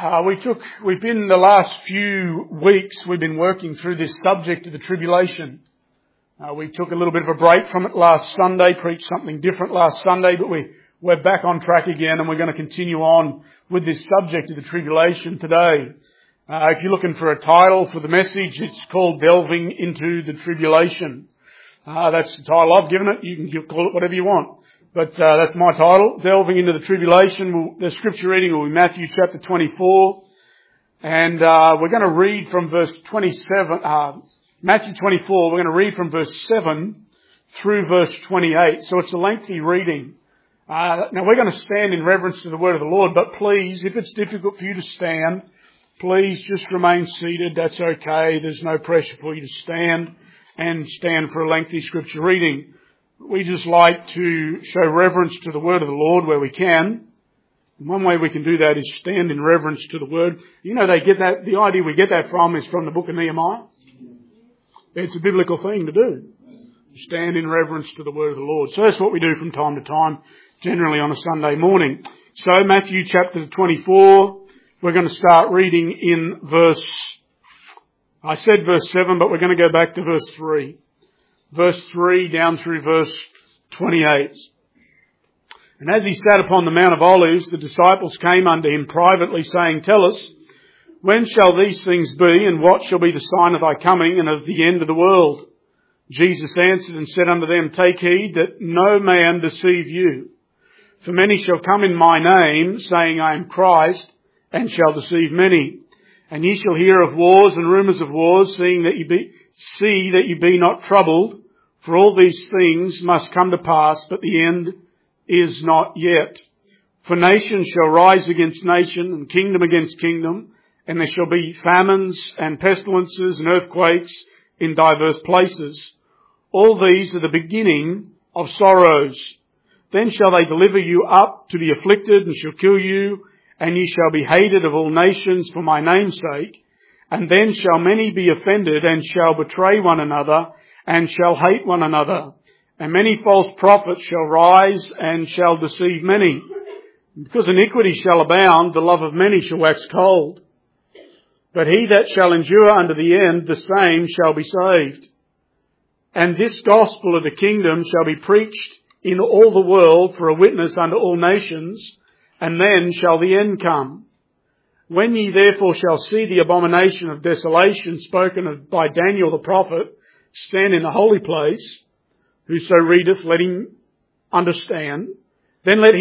We've been the last few weeks, we've been working through this subject of the tribulation. We took a little bit of a break from it last Sunday, preached something different last Sunday, but we're back on track again, and we're going to continue on with this subject of the tribulation today. If you're looking for a title for the message, it's called Delving into the Tribulation. That's the title I've given it. You can call it whatever you want. But that's my title, Delving into the Tribulation. The scripture reading will be Matthew chapter 24. And we're going to read from verse 27, Matthew 24, we're going to read from verse 7 through verse 28. So it's a lengthy reading. Now we're going to stand in reverence to the word of the Lord, but please, if it's difficult for you to stand, please just remain seated. That's okay. There's no pressure for you to stand for a lengthy scripture reading. We just like to show reverence to the word of the Lord where we can. And one way we can do that is stand in reverence to the word. You know, the idea we get that from is from the book of Nehemiah. It's a biblical thing to do. Stand in reverence to the word of the Lord. So that's what we do from time to time, generally on a Sunday morning. So Matthew chapter 24, we're going to start reading in I said verse 7, but we're going to go back to verse 3. Verse 3 down through verse 28. And as he sat upon the Mount of Olives, the disciples came unto him privately, saying, Tell us, when shall these things be, and what shall be the sign of thy coming and of the end of the world? Jesus answered and said unto them, Take heed that no man deceive you. For many shall come in my name, saying, I am Christ, and shall deceive many. And ye shall hear of wars and rumours of wars, see that ye be not troubled. For all these things must come to pass, but the end is not yet. For nation shall rise against nation, and kingdom against kingdom, and there shall be famines and pestilences and earthquakes in divers places. All these are the beginning of sorrows. Then shall they deliver you up to be afflicted, and shall kill you, and ye shall be hated of all nations for my name's sake. And then shall many be offended, and shall betray one another, and shall hate one another. And many false prophets shall rise, and shall deceive many. Because iniquity shall abound, the love of many shall wax cold. But he that shall endure unto the end, the same shall be saved. And this gospel of the kingdom shall be preached in all the world for a witness unto all nations, and then shall the end come. When ye therefore shall see the abomination of desolation spoken of by Daniel the prophet stand in the holy place, whoso readeth, let him understand. Then let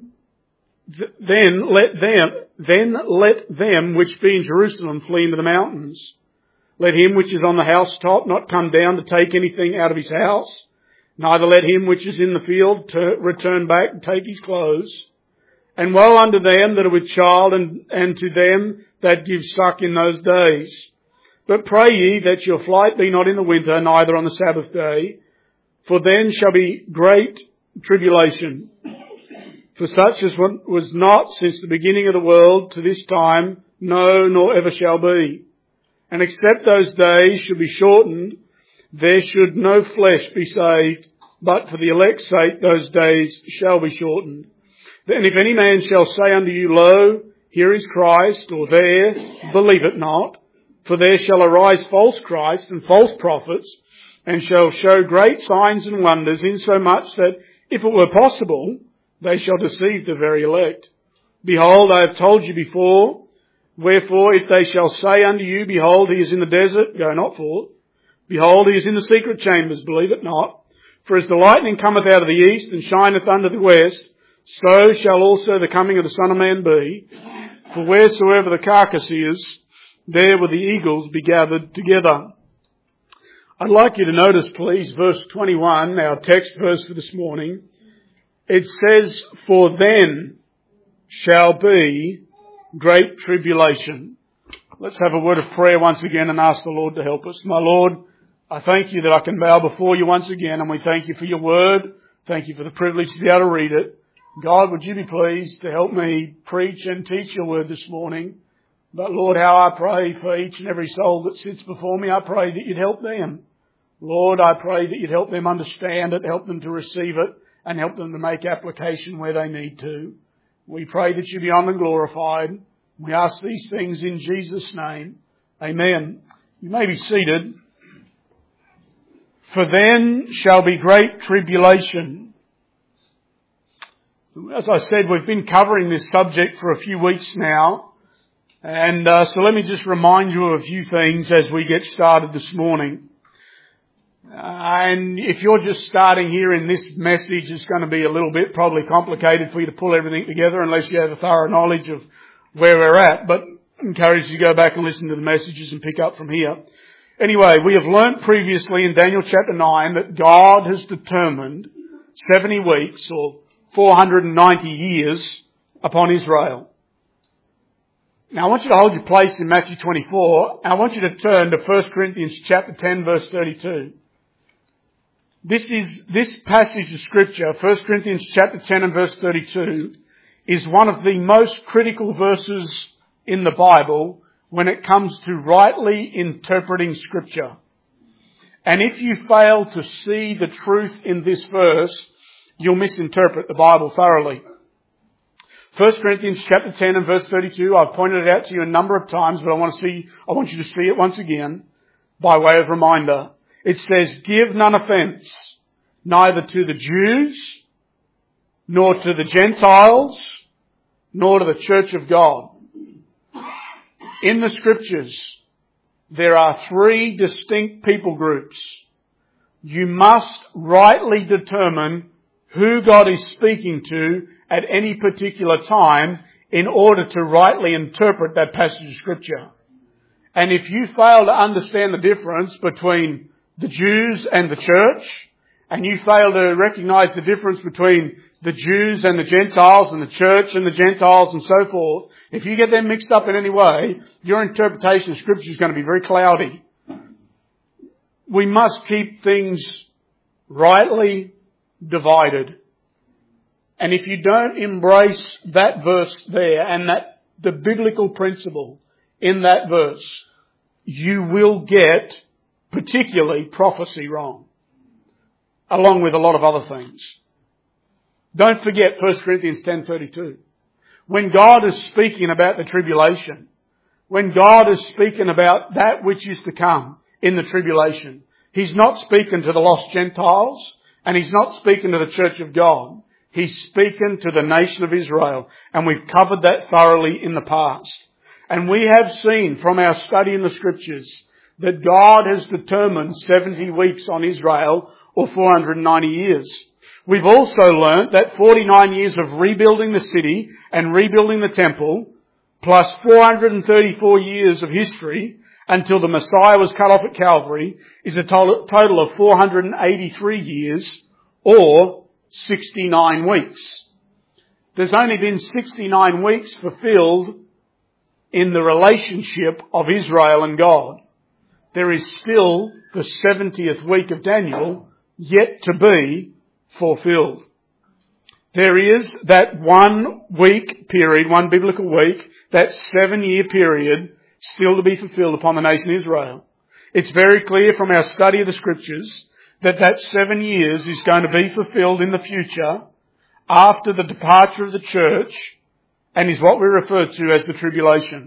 them which be in Jerusalem flee into the mountains. Let him which is on the housetop not come down to take anything out of his house, neither let him which is in the field return back and take his clothes. And woe unto them that are with child, and to them that give suck in those days. But pray ye that your flight be not in the winter, neither on the Sabbath day, for then shall be great tribulation. For such as was not since the beginning of the world to this time, no, nor ever shall be. And except those days should be shortened, there should no flesh be saved, but for the elect's sake those days shall be shortened. Then if any man shall say unto you, Lo, here is Christ, or there, believe it not. For there shall arise false Christs and false prophets, and shall show great signs and wonders, insomuch that, if it were possible, they shall deceive the very elect. Behold, I have told you before. Wherefore, if they shall say unto you, Behold, he is in the desert, go not forth. Behold, he is in the secret chambers, believe it not. For as the lightning cometh out of the east, and shineth unto the west, so shall also the coming of the Son of Man be. For wheresoever the carcass is, there will the eagles be gathered together. I'd like you to notice, please, verse 21, our text verse for this morning. It says, For then shall be great tribulation. Let's have a word of prayer once again and ask the Lord to help us. My Lord, I thank you that I can bow before you once again, and we thank you for your word. Thank you for the privilege to be able to read it. God, would you be pleased to help me preach and teach your word this morning? But Lord, how I pray for each and every soul that sits before me, I pray that you'd help them. Lord, I pray that you'd help them understand it, help them to receive it, and help them to make application where they need to. We pray that you be honored and glorified. We ask these things in Jesus' name. Amen. You may be seated. For then shall be great tribulation. As I said, we've been covering this subject for a few weeks now. And so let me just remind you of a few things as we get started this morning. And if you're just starting here in this message, it's going to be a little bit probably complicated for you to pull everything together unless you have a thorough knowledge of where we're at. But I encourage you to go back and listen to the messages and pick up from here. Anyway, we have learnt previously in Daniel chapter 9 that God has determined 70 weeks or 490 years upon Israel. Now I want you to hold your place in Matthew 24 and I want you to turn to 1 Corinthians chapter 10 verse 32. This passage of scripture, 1 Corinthians chapter 10 and verse 32, is one of the most critical verses in the Bible when it comes to rightly interpreting scripture. And if you fail to see the truth in this verse, you'll misinterpret the Bible thoroughly. 1 Corinthians chapter 10 and verse 32, I've pointed it out to you a number of times, but I want you to see it once again by way of reminder. It says, give none offence, neither to the Jews, nor to the Gentiles, nor to the church of God. In the scriptures, there are three distinct people groups. You must rightly determine who God is speaking to at any particular time in order to rightly interpret that passage of scripture. And if you fail to understand the difference between the Jews and the church, and you fail to recognize the difference between the Jews and the Gentiles and the church and the Gentiles and so forth, if you get them mixed up in any way, your interpretation of scripture is going to be very cloudy. We must keep things rightly divided. And if you don't embrace that verse there and the biblical principle in that verse, you will get particularly prophecy wrong, along with a lot of other things. Don't forget 1 Corinthians 10:32. When God is speaking about the tribulation, when God is speaking about that which is to come in the tribulation, He's not speaking to the lost Gentiles and He's not speaking to the church of God. He's speaking to the nation of Israel, and we've covered that thoroughly in the past. And we have seen from our study in the scriptures that God has determined 70 weeks on Israel or 490 years. We've also learnt that 49 years of rebuilding the city and rebuilding the temple, plus 434 years of history until the Messiah was cut off at Calvary, is a total of 483 years or 69 weeks. There's only been 69 weeks fulfilled in the relationship of Israel and God. There is still the 70th week of Daniel yet to be fulfilled. There is that 1 week period, one biblical week, that 7-year period still to be fulfilled upon the nation of Israel. It's very clear from our study of the scriptures that 7 years is going to be fulfilled in the future after the departure of the church and is what we refer to as the tribulation.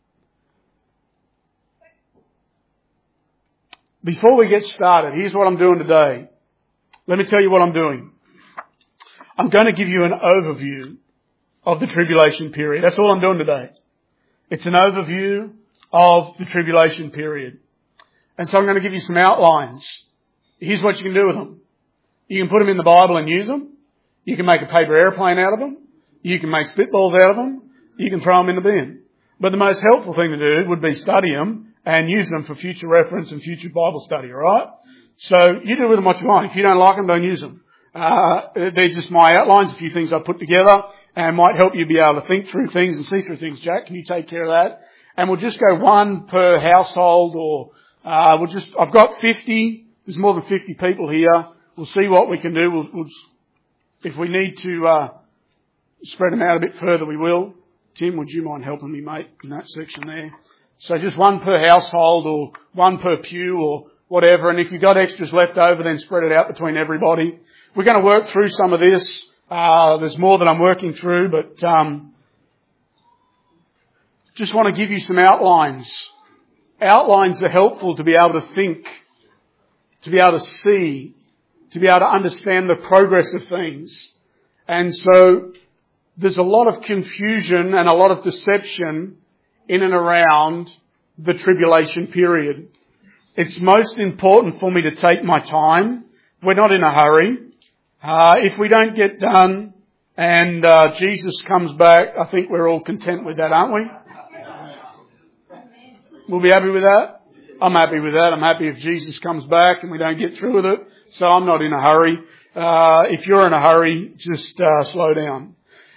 Before we get started, here's what I'm doing today. Let me tell you what I'm doing. I'm going to give you an overview of the tribulation period. That's all I'm doing today. It's an overview of the tribulation period. And so I'm going to give you some outlines. Here's what you can do with them. You can put them in the Bible and use them. You can make a paper airplane out of them. You can make spitballs out of them. You can throw them in the bin. But the most helpful thing to do would be study them and use them for future reference and future Bible study, alright? So you do with them what you want. If you don't like them, don't use them. They're just my outlines, a few things I put together and might help you be able to think through things and see through things. Jack, can you take care of that? And we'll just go one per household or, I've got 50, there's more than 50 people here. We'll see what we can do. If we need to, spread them out a bit further, we will. Tim, would you mind helping me, mate, in that section there? So just one per household or one per pew or whatever. And if you've got extras left over, then spread it out between everybody. We're going to work through some of this. There's more that I'm working through, but just want to give you some outlines. Outlines are helpful to be able to think, to be able to see, to be able to understand the progress of things. And so there's a lot of confusion and a lot of deception in and around the tribulation period. It's most important for me to take my time. We're not in a hurry. If we don't get done and Jesus comes back, I think we're all content with that, aren't we? We'll be happy with that? I'm happy with that. I'm happy if Jesus comes back and we don't get through with it. So I'm not in a hurry. If you're in a hurry, just slow down.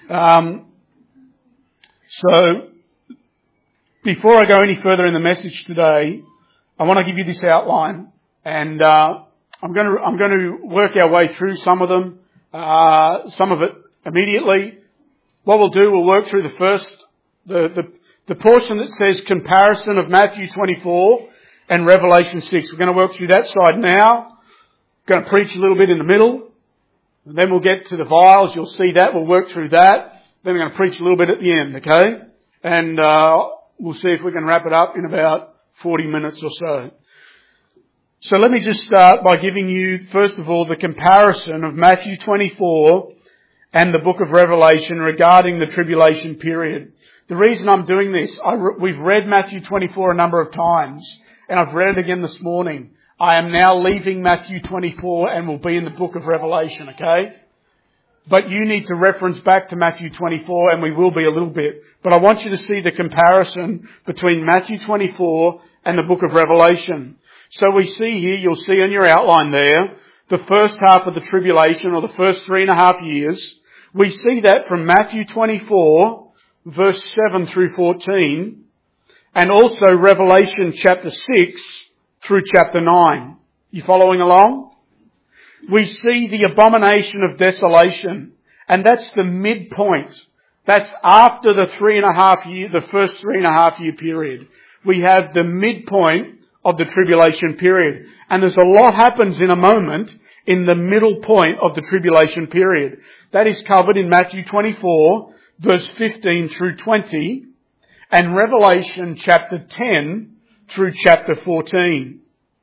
So before I go any further in the message today, I want to give you this outline, and I'm going to work our way through some of them, some of it immediately. What we'll do, we'll work through the portion that says comparison of Matthew 24 and Revelation 6. We're going to work through that side now. Going to preach a little bit in the middle, and then we'll get to the vials. You'll see that. We'll work through that. Then we're going to preach a little bit at the end, okay? And we'll see if we can wrap it up in about 40 minutes or so. So let me just start by giving you, first of all, the comparison of Matthew 24 and the book of Revelation regarding the tribulation period. The reason I'm doing this, we've read Matthew 24 a number of times, and I've read it again this morning. I am now leaving Matthew 24 and will be in the book of Revelation, okay? But you need to reference back to Matthew 24, and we will be a little bit. But I want you to see the comparison between Matthew 24 and the book of Revelation. So we see here, you'll see in your outline there, the first half of the tribulation, or the first 3.5 years. We see that from Matthew 24, verse 7 through 14, and also Revelation chapter 6 through chapter 9. You following along? We see the abomination of desolation, and that's the midpoint. That's after the first 3.5 year period. We have the midpoint of the tribulation period. And there's a lot happens in a moment in the middle point of the tribulation period. That is covered in Matthew 24, verse 15 through 20, and Revelation chapter 10 through chapter 14.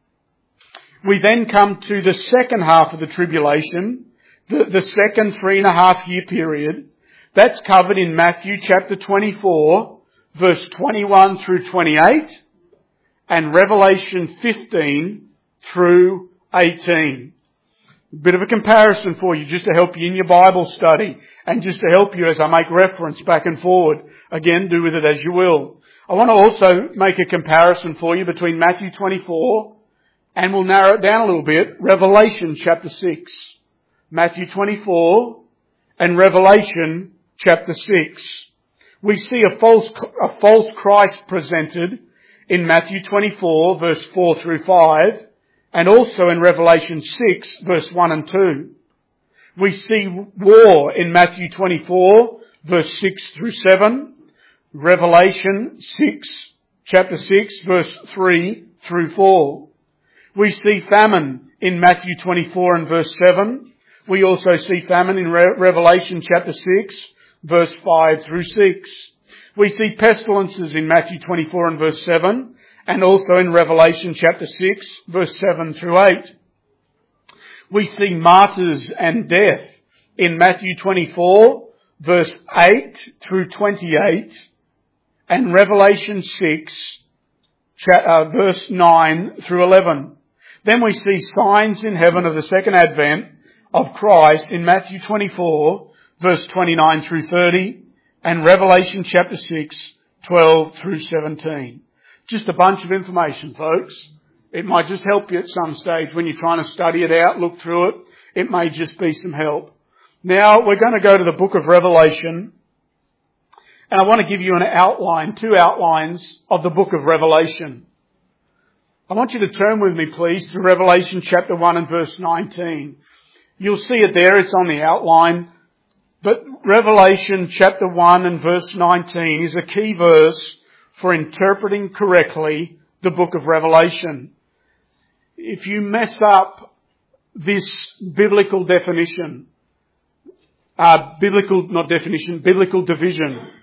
We then come to the second half of the tribulation, the second 3.5 year period. That's covered in Matthew chapter 24, verse 21 through 28, and Revelation 15 through 18. A bit of a comparison for you, just to help you in your Bible study, and just to help you as I make reference back and forward. Again, do with it as you will. I want to also make a comparison for you between Matthew 24 and we'll narrow it down a little bit, Revelation chapter 6. Matthew 24 and Revelation chapter 6. We see a false Christ presented in Matthew 24 verse 4 through 5, and also in Revelation 6 verse 1 and 2. We see war in Matthew 24 verse 6 through 7, Revelation 6, chapter 6 verse 3 through 4. We see famine in Matthew 24 and verse 7. We also see famine in Revelation chapter 6, verse 5 through 6. We see pestilences in Matthew 24 and verse 7, and also in Revelation chapter 6, verse 7 through 8. We see martyrs and death in Matthew 24, verse 8 through 28, and Revelation 6, verse 9 through 11. Then we see signs in heaven of the second advent of Christ in Matthew 24, verse 29 through 30, and Revelation chapter 6, 12 through 17. Just a bunch of information, folks. It might just help you at some stage when you're trying to study it out, look through it. It may just be some help. Now, we're going to go to the book of Revelation, and I want to give you an outline, 2 outlines of the book of Revelation. I want you to turn with me, please, to Revelation chapter 1 and verse 19. You'll see it there. It's on the outline. But Revelation chapter 1 and verse 19 is a key verse for interpreting correctly the book of Revelation. If you mess up this biblical definition, biblical division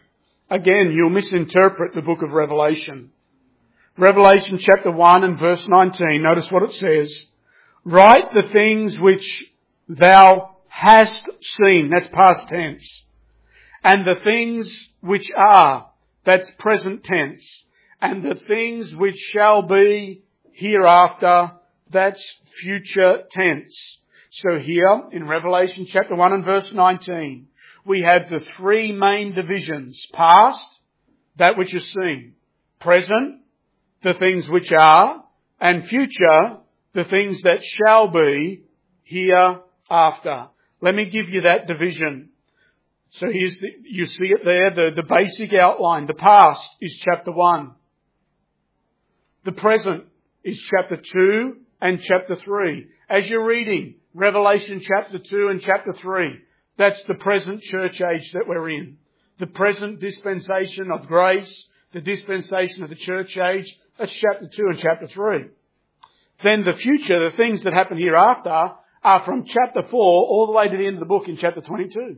again, you'll misinterpret the book of Revelation. Revelation chapter 1 and verse 19, notice what it says. Write the things which thou hast seen, that's past tense. And the things which are, that's present tense. And the things which shall be hereafter, that's future tense. So here in Revelation chapter 1 and verse 19, we have the three main divisions. Past, that which is seen. Present, the things which are. And future, the things that shall be hereafter. Let me give you that division. So you see it there, the basic outline. The past is chapter 1. The present is chapter 2 and chapter 3. As you're reading Revelation chapter 2 and chapter 3, that's the present church age that we're in. The present dispensation of grace, the dispensation of the church age, that's chapter 2 and chapter 3. Then the future, the things that happen hereafter, are from chapter 4 all the way to the end of the book in chapter 22.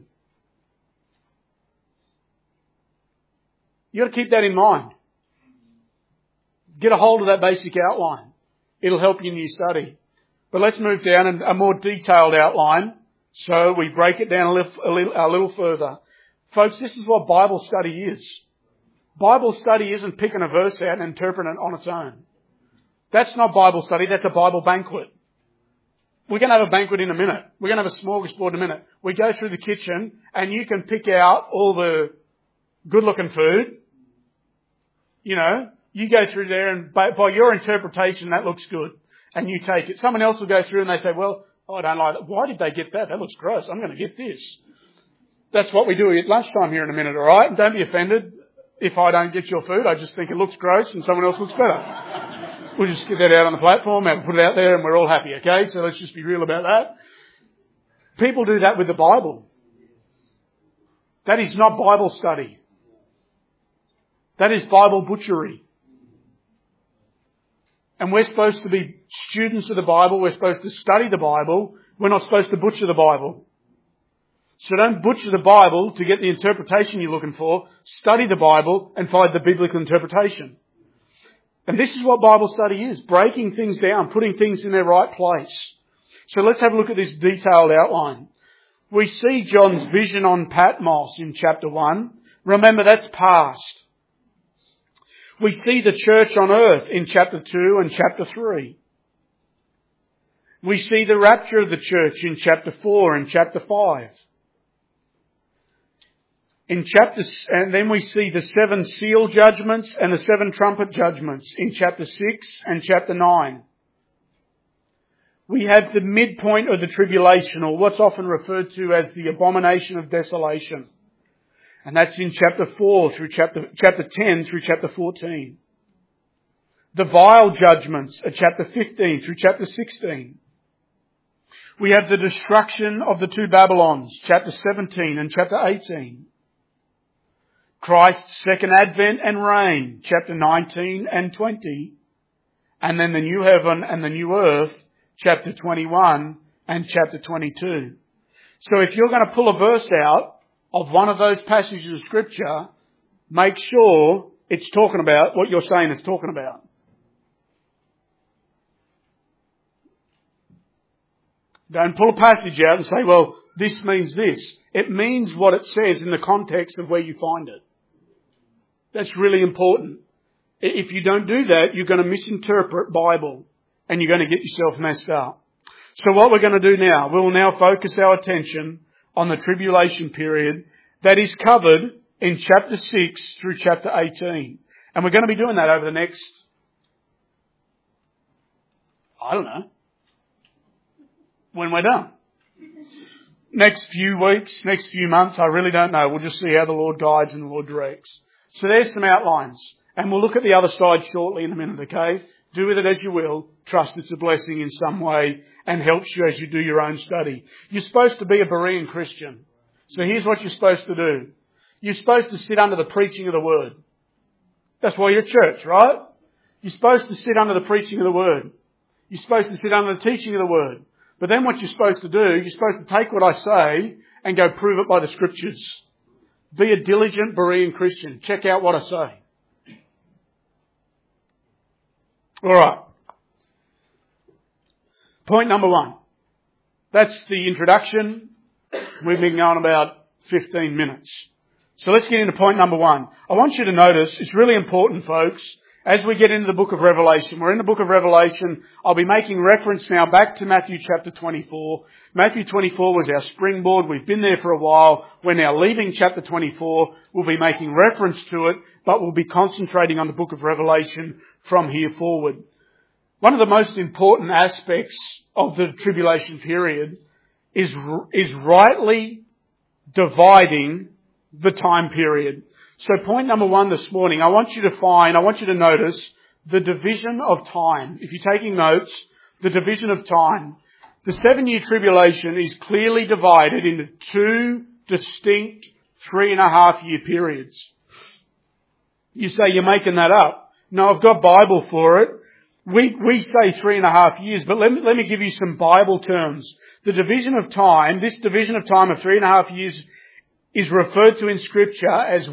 You've got to keep that in mind. Get a hold of that basic outline. It'll help you in your study. But let's move down and a more detailed outline. So we break it down a little further. Folks, this is what Bible study is. Bible study isn't picking a verse out and interpreting it on its own. That's not Bible study, that's a Bible banquet. We're going to have a banquet in a minute. We're going to have a smorgasbord in a minute. We go through the kitchen and you can pick out all the good looking food. You know, you go through there and by your interpretation that looks good and you take it. Someone else will go through and they say, well, I don't like that. Why did they get that? That looks gross. I'm going to get this. That's what we do at lunchtime here in a minute, alright? And don't be offended if I don't get your food. I just think it looks gross and someone else looks better. We'll just get that out on the platform and put it out there and we're all happy, okay? So let's just be real about that. People do that with the Bible. That is not Bible study. That is Bible butchery. And we're supposed to be students of the Bible. We're supposed to study the Bible. We're not supposed to butcher the Bible. So don't butcher the Bible to get the interpretation you're looking for. Study the Bible and find the biblical interpretation. And this is what Bible study is. Breaking things down, putting things in their right place. So let's have a look at this detailed outline. We see John's vision on Patmos in chapter 1. Remember, that's past. We see the church on earth in chapter 2 and chapter 3. We see the rapture of the church in chapter 4 and chapter 5. And then we see the 7 seal judgments and the 7 trumpet judgments in chapter 6 and chapter 9. We have the midpoint of the tribulation, or what's often referred to as the abomination of desolation. And that's in chapter 4 through chapter 10 through chapter 14. The vial judgments are chapter 15 through chapter 16. We have the destruction of the 2 Babylons, chapter 17 and chapter 18. Christ's second advent and reign, chapter 19 and 20. And then the new heaven and the new earth, chapter 21 and chapter 22. So if you're going to pull a verse out of one of those passages of Scripture, make sure it's talking about what you're saying it's talking about. Don't pull a passage out and say, well, this means this. It means what it says in the context of where you find it. That's really important. If you don't do that, you're going to misinterpret Bible and you're going to get yourself messed up. So what we're going to do now, we'll now focus our attention on the tribulation period that is covered in chapter 6 through chapter 18. And we're going to be doing that over the next, when we're done. Next few weeks, next few months, I really don't know. We'll just see how the Lord guides and the Lord directs. So there's some outlines. And we'll look at the other side shortly in a minute, okay? Do with it as you will. Trust it's a blessing in some way and helps you as you do your own study. You're supposed to be a Berean Christian. So here's what you're supposed to do. You're supposed to sit under the preaching of the Word. That's why you're at church, right? You're supposed to sit under the preaching of the Word. You're supposed to sit under the teaching of the Word. But then what you're supposed to do, you're supposed to take what I say and go prove it by the Scriptures. Be a diligent Berean Christian. Check out what I say. Alright. Point number 1. That's the introduction. We've been going about 15 minutes. So let's get into point number 1. I want you to notice, it's really important, folks, as we get into the book of Revelation. We're in the book of Revelation. I'll be making reference now back to Matthew chapter 24. Matthew 24 was our springboard. We've been there for a while. We're now leaving chapter 24. We'll be making reference to it, but we'll be concentrating on the book of Revelation from here forward. One of the most important aspects of the tribulation period is rightly dividing the time period. So point number 1 this morning, I want you to notice the division of time. If you're taking notes, the division of time. The 7-year tribulation is clearly divided into 2 distinct 3.5-year periods. You say you're making that up. No, I've got Bible for it. We say 3.5 years, but let me give you some Bible terms. The division of time, this division of time of 3.5 years is referred to in Scripture as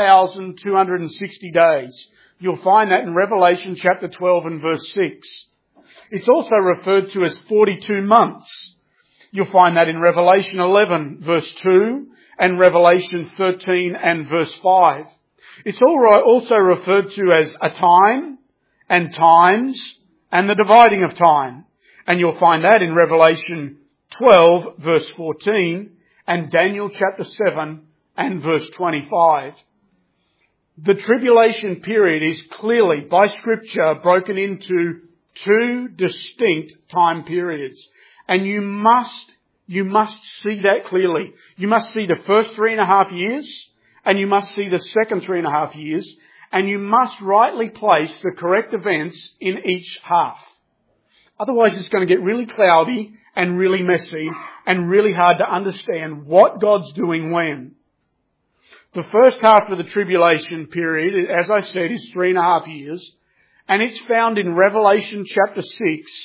1,260 days. You'll find that in Revelation chapter 12 and verse 6. It's also referred to as 42 months. You'll find that in Revelation 11 verse 2 and Revelation 13 and verse 5. It's also referred to as a time and times and the dividing of time. And you'll find that in Revelation 12 verse 14 and Daniel chapter 7 and verse 25. The tribulation period is clearly, by Scripture, broken into 2 distinct time periods. And you must see that clearly. You must see the first 3.5 years, and you must see the second 3.5 years, and you must rightly place the correct events in each half. Otherwise it's going to get really cloudy and really messy and really hard to understand what God's doing when. The first half of the tribulation period, as I said, is 3.5 years, and it's found in Revelation chapter 6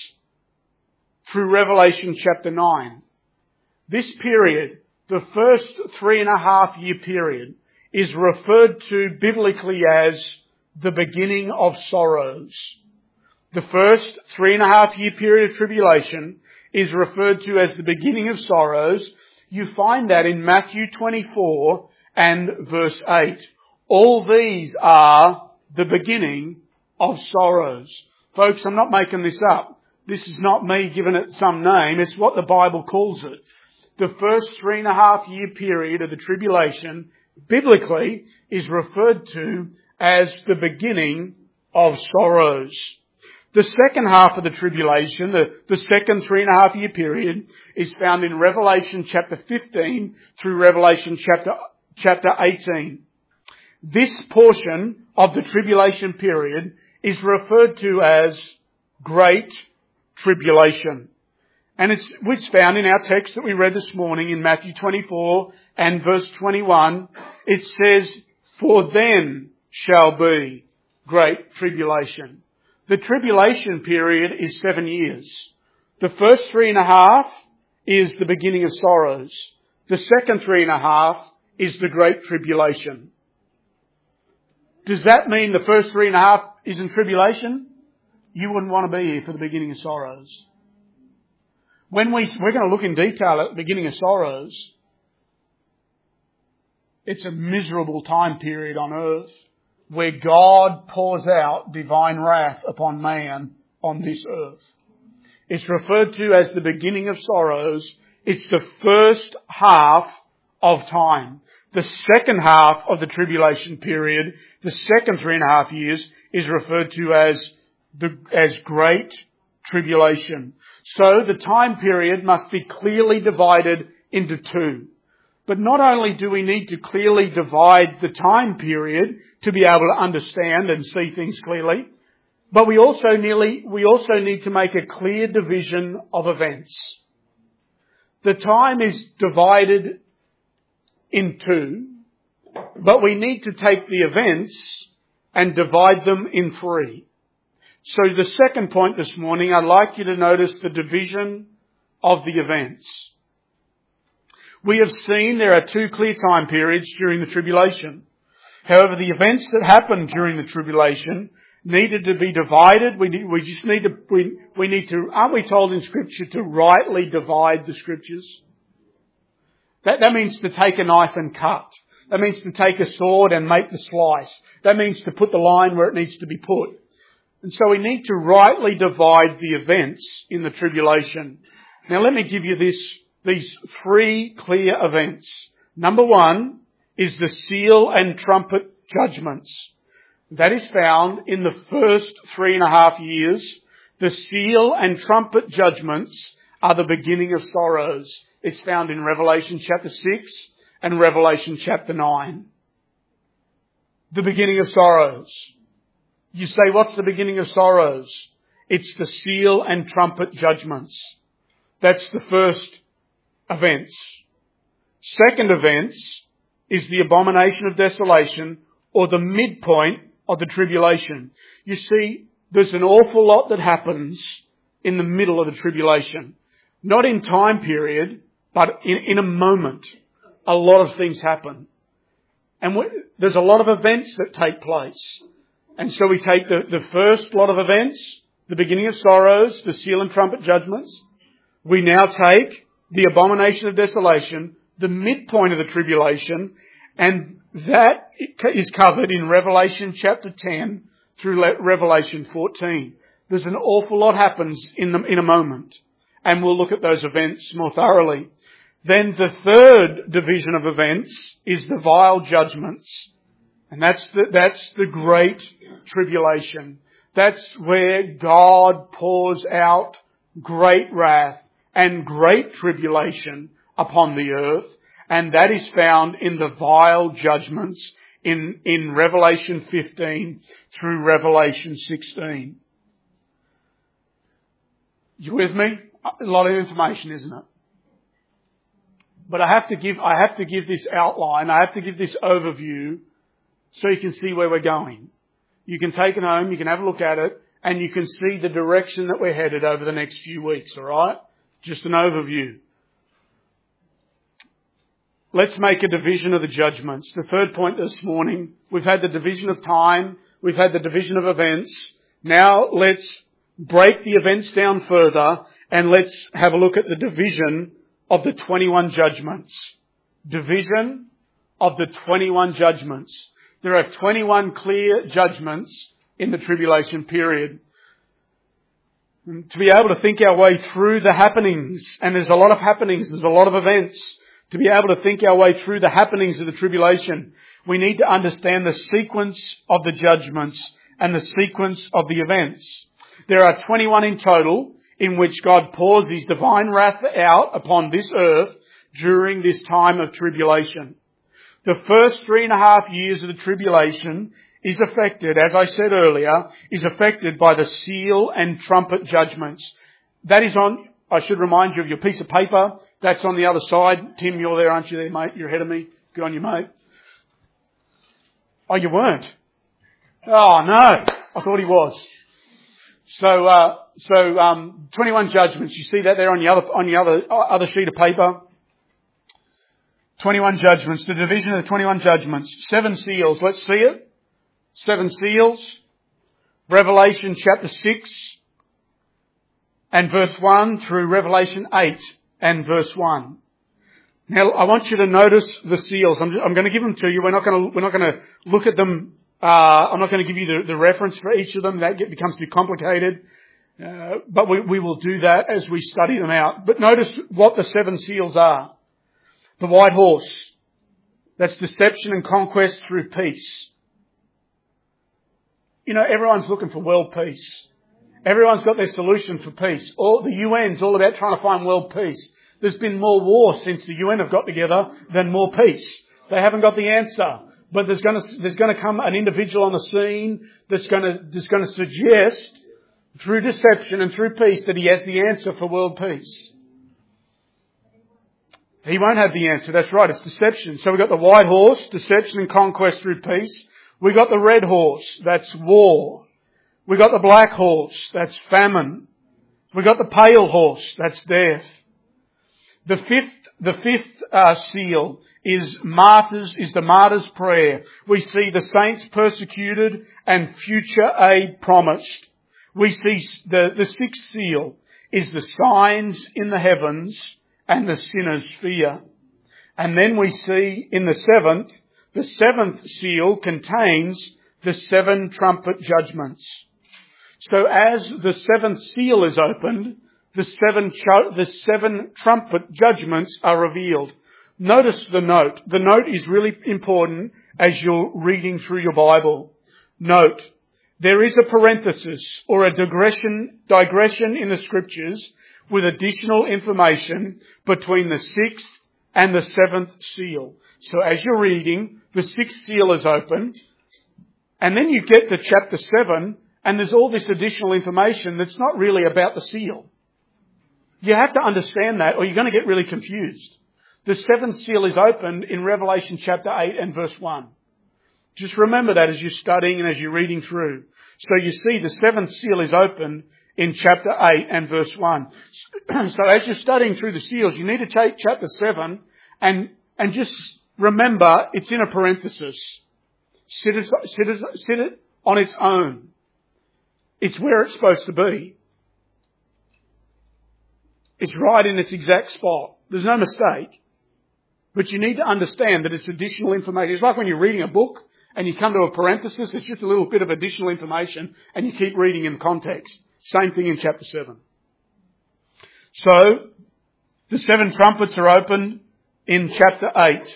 through Revelation chapter 9. This period, the first 3.5 year period, is referred to biblically as the beginning of sorrows. The first 3.5 year period of tribulation is referred to as the beginning of sorrows. You find that in Matthew 24 and verse 8. All these are the beginning of sorrows. Folks, I'm not making this up. This is not me giving it some name. It's what the Bible calls it. The first 3.5 year period of the tribulation, biblically, is referred to as the beginning of sorrows. The second half of the tribulation, the second 3.5 year period, is found in Revelation chapter 15 through Revelation chapter 18. This portion of the tribulation period is referred to as Great Tribulation. And it's found in our text that we read this morning in Matthew 24 and verse 21. It says, "For then shall be great tribulation." The tribulation period is 7 years. The first 3.5 is the beginning of sorrows. The second 3.5 is the Great Tribulation. Does that mean the first 3.5 is in tribulation? You wouldn't want to be here for the beginning of sorrows. We're going to look in detail at the beginning of sorrows. It's a miserable time period on earth where God pours out divine wrath upon man on this earth. It's referred to as the beginning of sorrows. It's the first half of time. The second half of the tribulation period, the second 3.5 years, is referred to as Great Tribulation. So the time period must be clearly divided into 2. But not only do we need to clearly divide the time period to be able to understand and see things clearly, but we also need to make a clear division of events. The time is divided in 2, but we need to take the events and divide them in 3. So the second point this morning, I'd like you to notice the division of the events. We have seen there are two clear time periods during the tribulation. However, the events that happened during the tribulation needed to be divided. We need to, aren't we told in Scripture to rightly divide the Scriptures? That means to take a knife and cut. That means to take a sword and make the slice. That means to put the line where it needs to be put. And so we need to rightly divide the events in the tribulation. Now let me give you these three clear events. Number one is the seal and trumpet judgments. That is found in the first 3.5 years. The seal and trumpet judgments are the beginning of sorrows. It's found in Revelation chapter 6 and Revelation chapter 9. The beginning of sorrows. You say, what's the beginning of sorrows? It's the seal and trumpet judgments. That's the first events. Second events is the abomination of desolation, or the midpoint of the tribulation. You see, there's an awful lot that happens in the middle of the tribulation. Not in time period, but in a moment. A lot of things happen. And there's a lot of events that take place. And so we take the first lot of events, the beginning of sorrows, the seal and trumpet judgments. We now take the abomination of desolation, the midpoint of the tribulation, and that is covered in Revelation chapter 10 through Revelation 14. There's an awful lot happens in a moment. And we'll look at those events more thoroughly. Then the third division of events is the vial judgments. And that's the great tribulation. That's where God pours out great wrath and great tribulation upon the earth. And that is found in the vial judgments in Revelation 15 through Revelation 16. You with me? A lot of information, isn't it? But I have to give this outline, I have to give this overview so you can see where we're going. You can take it home, you can have a look at it, and you can see the direction that we're headed over the next few weeks, alright? Just an overview. Let's make a division of the judgments. The third point this morning, we've had the division of time, we've had the division of events. Now let's break the events down further and let's have a look at the division of the 21 judgments. Division of the 21 judgments. There are 21 clear judgments in the tribulation period. And to be able to think our way through the happenings, and there's a lot of happenings, there's a lot of events, to be able to think our way through the happenings of the tribulation, we need to understand the sequence of the judgments and the sequence of the events. There are 21 in total in which God pours His divine wrath out upon this earth during this time of tribulation. The first 3.5 years of the tribulation is affected, as I said earlier, is affected by the seal and trumpet judgments. That is on, I should remind you of your piece of paper. That's on the other side. Tim, you're there, aren't you there, mate? You're ahead of me. Good on you, mate. Oh, you weren't? Oh, no. I thought he was. So 21 judgments. You see that there on the other sheet of paper? 21 judgments. The division of the 21 judgments. 7 seals. Let's see it. 7 seals. Revelation chapter 6 and verse 1 through Revelation 8 and verse 1. Now, I want you to notice the seals. I'm going to give them to you. We're not going to look at them. I'm not going to give you the reference for each of them. That becomes too complicated. But we will do that as we study them out. But notice what the 7 seals are. The white horse. That's deception and conquest through peace. You know, everyone's looking for world peace. Everyone's got their solution for peace. The UN's all about trying to find world peace. There's been more war since the UN have got together than more peace. They haven't got the answer. But there's going to come an individual on the scene that's going to suggest through deception and through peace that he has the answer for world peace. He won't have the answer. That's right. It's deception. So we've got the white horse, deception and conquest through peace. We've got the red horse. That's war. We've got the black horse. That's famine. We've got the pale horse. That's death. The The fifth seal is the martyr's prayer. We see the saints persecuted and future aid promised. We see the sixth seal is the signs in the heavens and the sinner's fear. And then we see in the seventh seal contains the 7 trumpet judgments. So as the seventh seal is opened, the seven trumpet judgments are revealed. Notice the note. The note is really important as you're reading through your Bible. Note, there is a parenthesis or a digression in the scriptures with additional information between the 6th and the 7th seal. So as you're reading, the 6th seal is open, and then you get to chapter 7, and there's all this additional information that's not really about the seal. You have to understand that, or you're going to get really confused. The 7th seal is opened in Revelation chapter 8 and verse 1. Just remember that as you're studying and as you're reading through. So you see the 7th seal is opened in chapter 8 and verse 1. So as you're studying through the seals, you need to take chapter 7 and just remember it's in a parenthesis. Sit it on its own. It's where it's supposed to be. It's right in its exact spot. There's no mistake. But you need to understand that it's additional information. It's like when you're reading a book and you come to a parenthesis, it's just a little bit of additional information and you keep reading in context. Same thing in chapter 7. So, the 7 trumpets are opened in chapter 8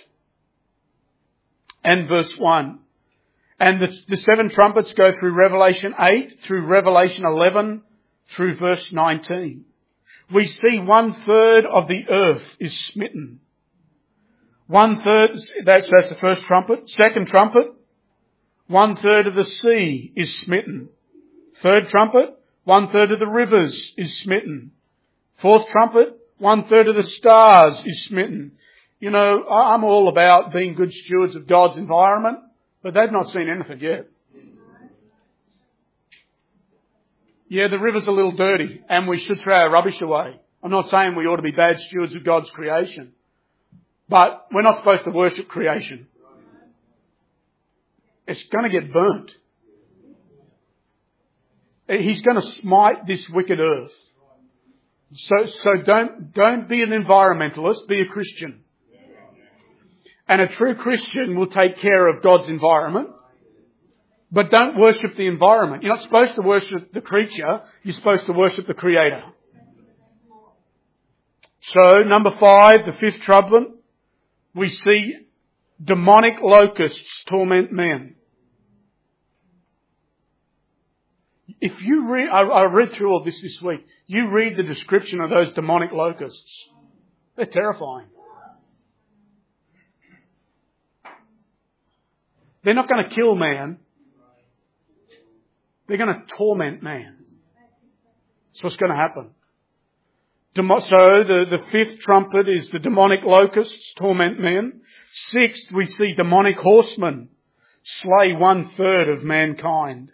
and verse 1. And the 7 trumpets go through Revelation 8, through Revelation 11, through verse 19. We see 1/3 of the earth is smitten. 1/3, that's the first trumpet. Second trumpet, 1/3 of the sea is smitten. Third trumpet, 1/3 of the rivers is smitten. Fourth trumpet, 1/3 of the stars is smitten. You know, I'm all about being good stewards of God's environment, but they've not seen anything yet. Yeah, the river's a little dirty and we should throw our rubbish away. I'm not saying we ought to be bad stewards of God's creation. But we're not supposed to worship creation. It's going to get burnt. He's going to smite this wicked earth. So don't be an environmentalist, be a Christian. And a true Christian will take care of God's environment. But don't worship the environment. You're not supposed to worship the creature. You're supposed to worship the Creator. So, number 5, the 5th trumpet, we see demonic locusts torment men. If you read, I read through all this week. You read the description of those demonic locusts. They're terrifying. They're not going to kill man. They're going to torment man. That's what's going to happen. So the 5th trumpet is the demonic locusts torment men. 6th, we see demonic horsemen slay 1/3 of mankind.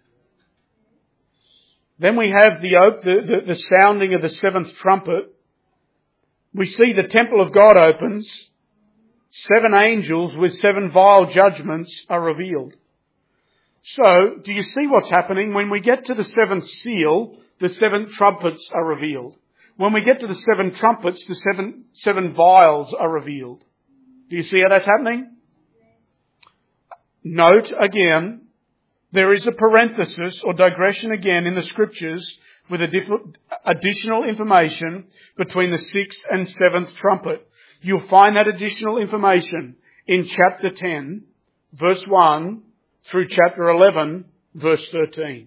Then we have the sounding of the 7th trumpet. We see the temple of God opens. 7 angels with 7 vile judgments are revealed. So, do you see what's happening? When we get to the 7th seal, the 7 trumpets are revealed. When we get to the 7 trumpets, the seven vials are revealed. Do you see how that's happening? Note again, there is a parenthesis or digression again in the scriptures with additional information between the 6th and 7th trumpet. You'll find that additional information in chapter 10, verse 1, through chapter 11, verse 13.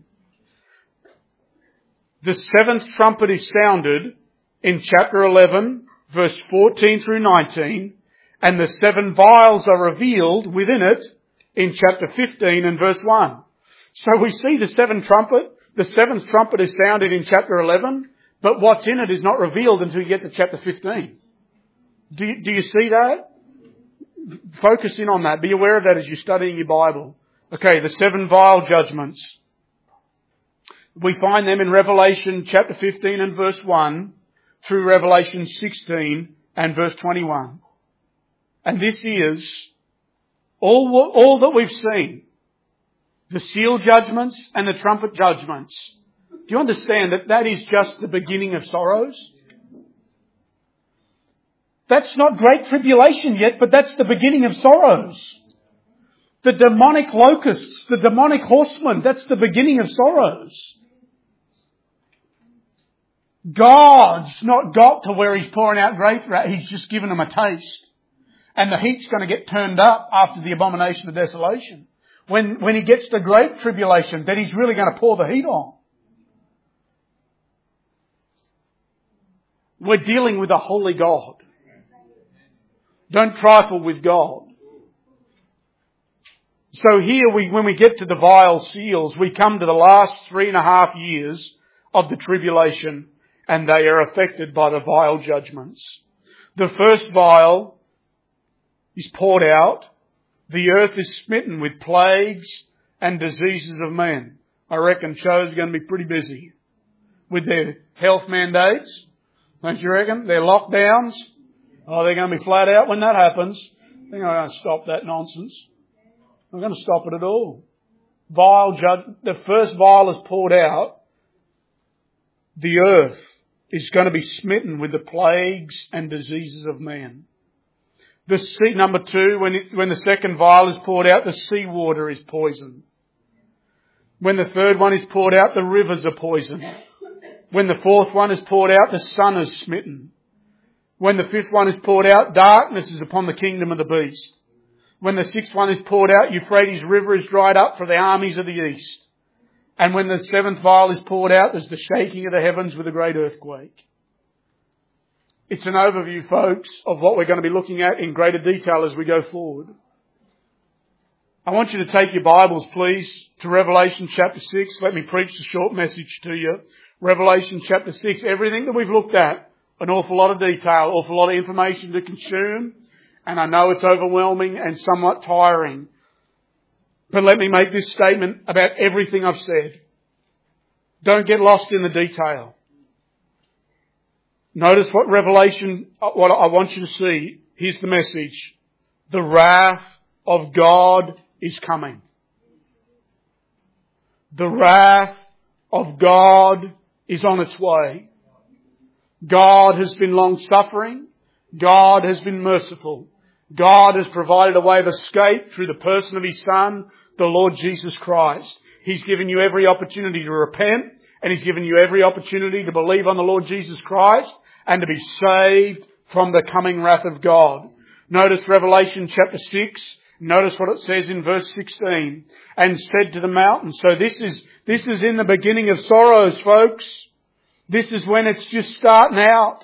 The 7th trumpet is sounded in chapter 11, verse 14 through 19, and the 7 vials are revealed within it in chapter 15 and verse 1. So we see the 7th trumpet. The 7th trumpet is sounded in chapter 11, but what's in it is not revealed until you get to chapter 15. Do you see that? Focus in on that. Be aware of that as you're studying your Bible. Okay, the 7 vial judgments. We find them in Revelation chapter 15 and verse 1 through Revelation 16 and verse 21. And this is all that we've seen. The seal judgments and the trumpet judgments. Do you understand that is just the beginning of sorrows? That's not great tribulation yet, but that's the beginning of sorrows. The demonic locusts, the demonic horsemen, that's the beginning of sorrows. God's not got to where He's pouring out great wrath. He's just given them a taste. And the heat's going to get turned up after the abomination of desolation. When He gets to great tribulation, then He's really going to pour the heat on. We're dealing with a holy God. Don't trifle with God. So here when we get to the vial seals, we come to the last 3.5 years of the tribulation, and they are affected by the vial judgments. The first vial is poured out. The earth is smitten with plagues and diseases of men. I reckon shows are going to be pretty busy with their health mandates. Don't you reckon? Their lockdowns. Oh, they're going to be flat out when that happens. They're not going to stop that nonsense. They're going to stop it at all. The first vial is poured out. The earth is going to be smitten with the plagues and diseases of man. Number 2, when the second vial is poured out, the seawater is poisoned. When the third one is poured out, the rivers are poisoned. When the fourth one is poured out, the sun is smitten. When the fifth one is poured out, darkness is upon the kingdom of the beast. When the sixth one is poured out, Euphrates River is dried up for the armies of the east. And when the seventh vial is poured out, there's the shaking of the heavens with a great earthquake. It's an overview, folks, of what we're going to be looking at in greater detail as we go forward. I want you to take your Bibles, please, to Revelation chapter 6. Let me preach a short message to you. Revelation chapter 6. Everything that we've looked at, an awful lot of detail, awful lot of information to consume. And I know it's overwhelming and somewhat tiring. But let me make this statement about everything I've said. Don't get lost in the detail. Notice what I want you to see. Here's the message. The wrath of God is coming. The wrath of God is on its way. God has been long-suffering. God has been merciful. God has provided a way of escape through the person of His Son, the Lord Jesus Christ. He's given you every opportunity to repent, and He's given you every opportunity to believe on the Lord Jesus Christ and to be saved from the coming wrath of God. Notice Revelation chapter 6. Notice what it says in verse 16. And said to the mountain. So this is in the beginning of sorrows, folks. This is when it's just starting out.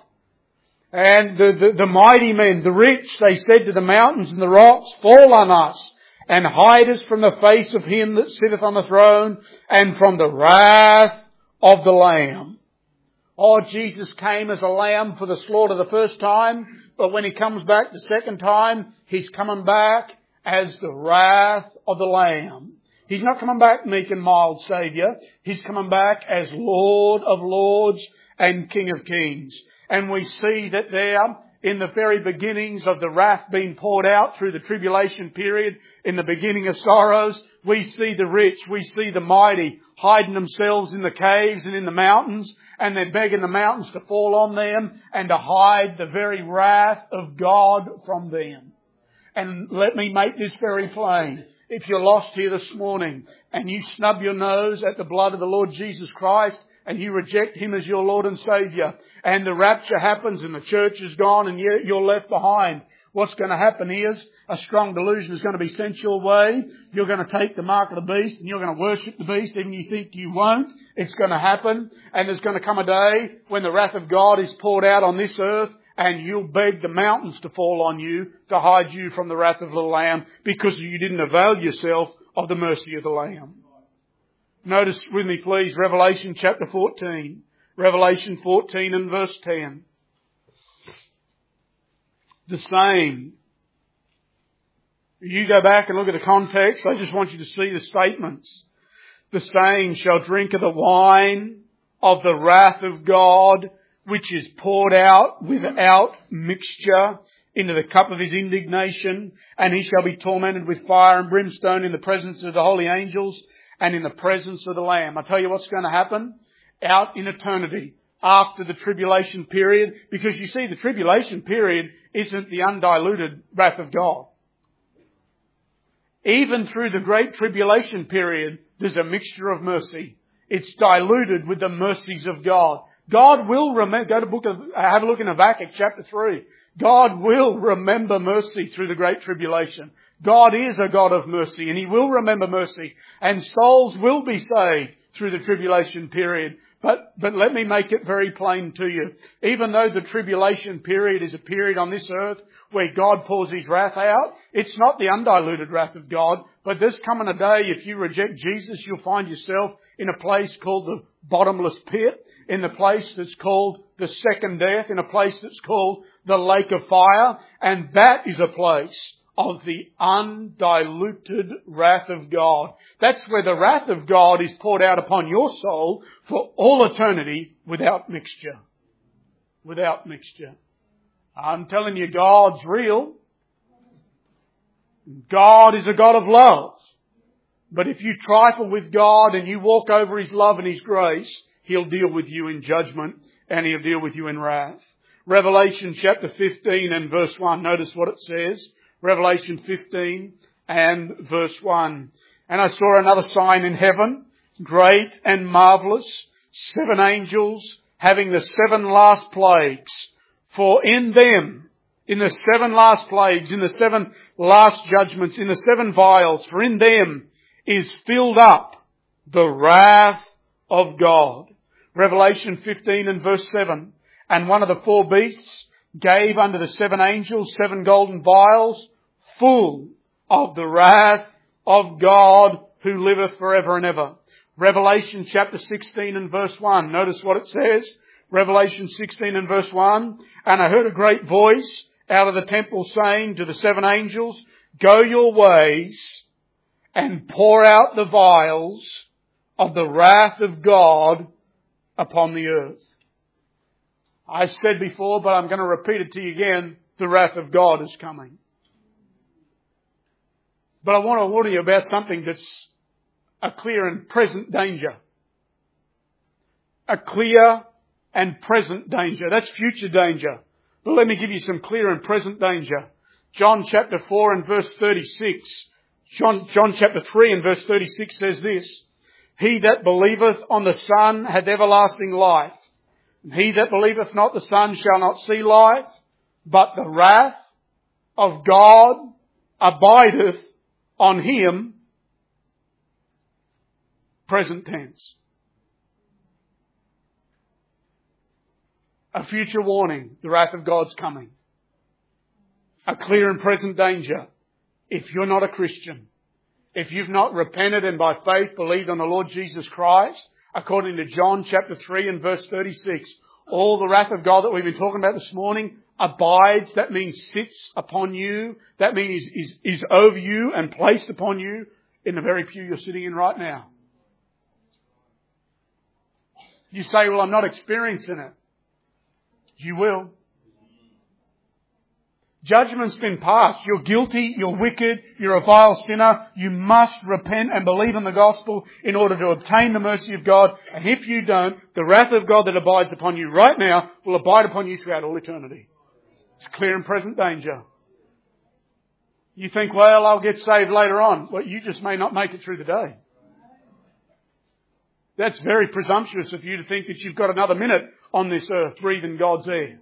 And the mighty men, the rich, they said to the mountains and the rocks, fall on us and hide us from the face of Him that sitteth on the throne and from the wrath of the Lamb. Oh, Jesus came as a lamb for the slaughter the first time, but when He comes back the second time, He's coming back as the wrath of the Lamb. He's not coming back meek and mild Saviour. He's coming back as Lord of Lords and King of Kings. And we see that there, in the very beginnings of the wrath being poured out through the tribulation period, in the beginning of sorrows, we see the rich, we see the mighty hiding themselves in the caves and in the mountains, and they're begging the mountains to fall on them and to hide the very wrath of God from them. And let me make this very plain. If you're lost here this morning and you snub your nose at the blood of the Lord Jesus Christ and you reject Him as your Lord and Saviour, and the rapture happens and the church is gone and you're left behind, what's going to happen is a strong delusion is going to be sent your way. You're going to take the mark of the beast and you're going to worship the beast even if you think you won't. It's going to happen, and there's going to come a day when the wrath of God is poured out on this earth, and you'll beg the mountains to fall on you to hide you from the wrath of the Lamb because you didn't avail yourself of the mercy of the Lamb. Notice with me, please, Revelation chapter 14. Revelation 14 and verse 10. The same. You go back and look at the context. I just want you to see the statements. The same shall drink of the wine of the wrath of God, which is poured out without mixture into the cup of his indignation, and he shall be tormented with fire and brimstone in the presence of the holy angels and in the presence of the Lamb. I tell you what's going to happen out in eternity after the tribulation period, because you see, the tribulation period isn't the undiluted wrath of God. Even through the great tribulation period, there's a mixture of mercy. It's diluted with the mercies of God. God will remember, have a look in Habakkuk chapter 3. God will remember mercy through the great tribulation. God is a God of mercy, and He will remember mercy, and souls will be saved through the tribulation period. But let me make it very plain to you. Even though the tribulation period is a period on this earth where God pours His wrath out, it's not the undiluted wrath of God. But there's coming a day, if you reject Jesus, you'll find yourself in a place called the bottomless pit, in the place that's called the second death, in a place that's called the lake of fire. And that is a place of the undiluted wrath of God. That's where the wrath of God is poured out upon your soul for all eternity without mixture. Without mixture. I'm telling you, God's real. God is a God of love. But if you trifle with God and you walk over His love and His grace, He'll deal with you in judgment and He'll deal with you in wrath. Revelation chapter 15 and verse 1. Notice what it says. Revelation 15 and verse 1. And I saw another sign in heaven, great and marvellous, 7 angels having the 7 last plagues. For in them, in the 7 last plagues, in the 7 last judgments, in the 7 vials, for in them is filled up the wrath of God. Revelation 15 and verse 7. And one of the 4 beasts gave unto the 7 angels 7 golden vials full of the wrath of God who liveth forever and ever. Revelation chapter 16 and verse 1. Notice what it says. Revelation 16 and verse 1. And I heard a great voice out of the temple saying to the 7 angels, Go your ways and pour out the vials of the wrath of God upon the earth. I said before, but I'm going to repeat it to you again, the wrath of God is coming. But I want to warn you about something that's a clear and present danger. A clear and present danger. That's future danger. But let me give you some clear and present danger. John chapter 4 and verse 36. John chapter 3 and verse 36 says this. He that believeth on the Son hath everlasting life. And he that believeth not the Son shall not see life, but the wrath of God abideth on him. Present tense. A future warning. The wrath of God's coming. A clear and present danger. If you're not a Christian, if you've not repented and by faith believed on the Lord Jesus Christ, according to John chapter 3 and verse 36, all the wrath of God that we've been talking about this morning abides. That means sits upon you. That means is over you and placed upon you in the very pew you're sitting in right now. You say, well, I'm not experiencing it. You will. Judgment's been passed. You're guilty, you're wicked, you're a vile sinner. You must repent and believe in the gospel in order to obtain the mercy of God. And if you don't, the wrath of God that abides upon you right now will abide upon you throughout all eternity. It's clear and present danger. You think, well, I'll get saved later on. Well, you just may not make it through the day. That's very presumptuous of you to think that you've got another minute on this earth breathing God's air.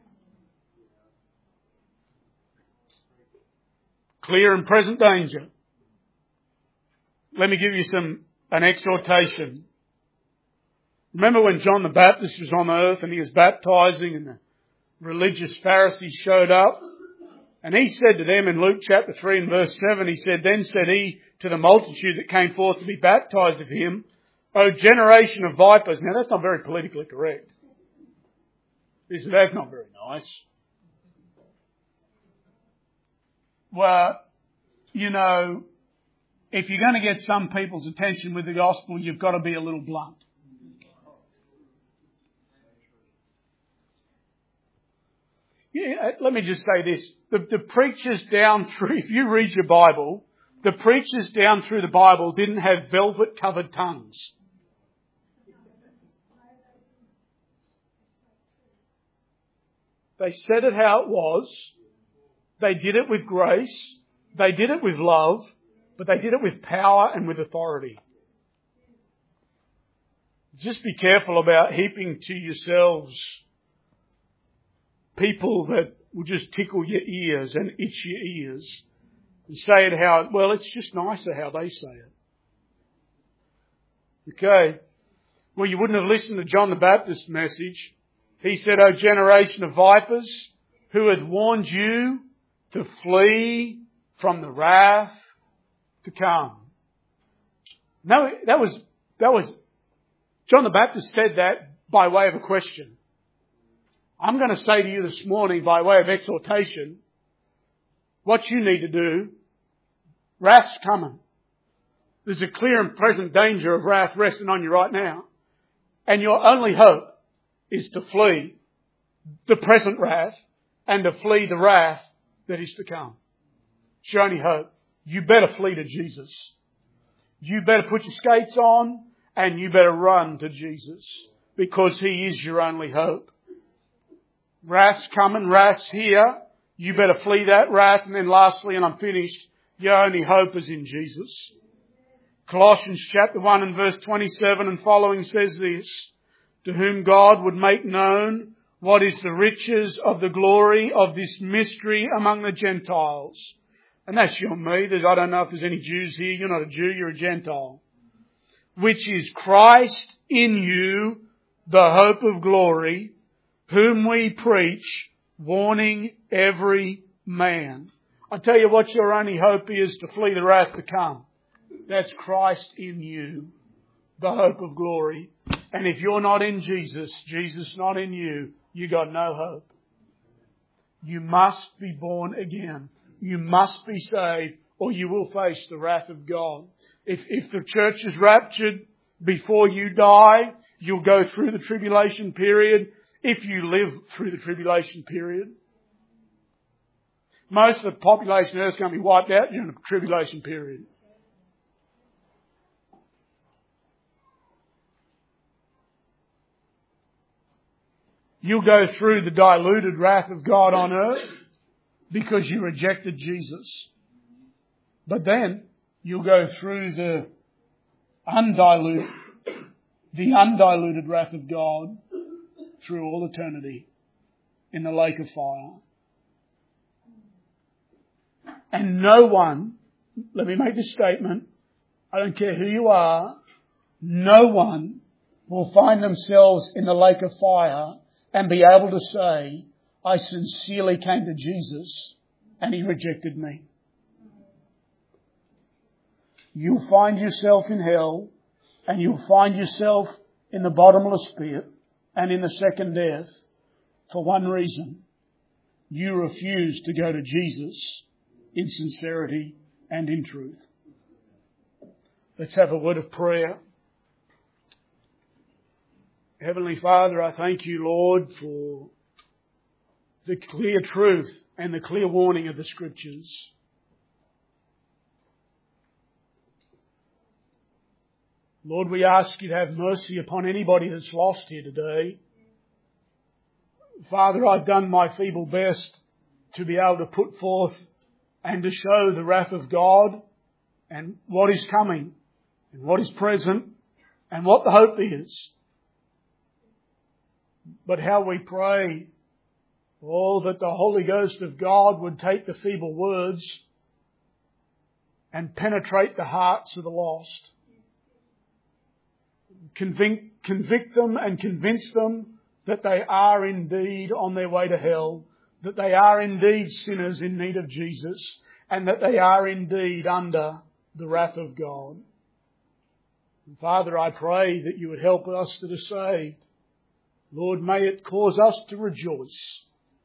Clear and present danger. Let me give you an exhortation. Remember when John the Baptist was on the earth and he was baptizing and the religious Pharisees showed up? And he said to them in Luke chapter 3 and verse 7, he said, Then said he to the multitude that came forth to be baptized of him, O generation of vipers. Now that's not very politically correct. He said, that's not very nice. Well, you know, if you're going to get some people's attention with the gospel, you've got to be a little blunt. Let me just say this. The preachers down through, if you read your Bible, the preachers down through the Bible didn't have velvet-covered tongues. They said it how it was. They did it with grace. They did it with love. But they did it with power and with authority. Just be careful about heaping to yourselves people that will just tickle your ears and itch your ears and say it how, well, it's just nicer how they say it. Okay. Well, you wouldn't have listened to John the Baptist's message. He said, "O generation of vipers, who hath warned you to flee from the wrath to come?" No, that was John the Baptist said that by way of a question. I'm going to say to you this morning by way of exhortation, what you need to do, wrath's coming. There's a clear and present danger of wrath resting on you right now. And your only hope is to flee the present wrath and to flee the wrath that is to come. It's your only hope. You better flee to Jesus. You better put your skates on and you better run to Jesus because He is your only hope. Wrath's coming, wrath's here. You better flee that wrath. And then lastly, and I'm finished, your only hope is in Jesus. Colossians chapter 1 and verse 27 and following says this, "To whom God would make known what is the riches of the glory of this mystery among the Gentiles." And that's you and me. I don't know if there's any Jews here. You're not a Jew, you're a Gentile. "Which is Christ in you, the hope of glory, whom we preach, warning every man." I tell you what your only hope is to flee the wrath to come. That's Christ in you, the hope of glory. And if you're not in Jesus, Jesus not in you, you got no hope. You must be born again. You must be saved or you will face the wrath of God. If the church is raptured before you die, you'll go through the tribulation period if you live through the tribulation period. Most of the population of Earth is going to be wiped out during the tribulation period. You'll go through the diluted wrath of God on earth because you rejected Jesus. But then you'll go through the undiluted wrath of God through all eternity in the lake of fire. And no one, let me make this statement, I don't care who you are, no one will find themselves in the lake of fire and be able to say, "I sincerely came to Jesus and He rejected me." You'll find yourself in hell and you'll find yourself in the bottomless pit and in the second death for one reason. You refuse to go to Jesus in sincerity and in truth. Let's have a word of prayer. Heavenly Father, I thank you, Lord, for the clear truth and the clear warning of the Scriptures. Lord, we ask you to have mercy upon anybody that's lost here today. Father, I've done my feeble best to be able to put forth and to show the wrath of God and what is coming and what is present and what the hope is. But how we pray, that the Holy Ghost of God would take the feeble words and penetrate the hearts of the lost. Convict them and convince them that they are indeed on their way to hell, that they are indeed sinners in need of Jesus, and that they are indeed under the wrath of God. And Father, I pray that you would help us that are saved. Lord, may it cause us to rejoice.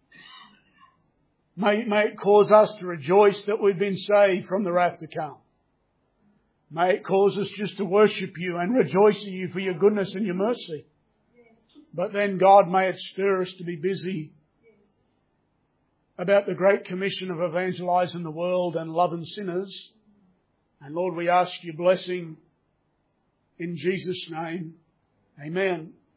May it cause us to rejoice that we've been saved from the wrath to come. May it cause us just to worship you and rejoice in you for your goodness and your mercy. But then, God, may it stir us to be busy about the great commission of evangelising the world and loving sinners. And Lord, we ask your blessing in Jesus' name. Amen.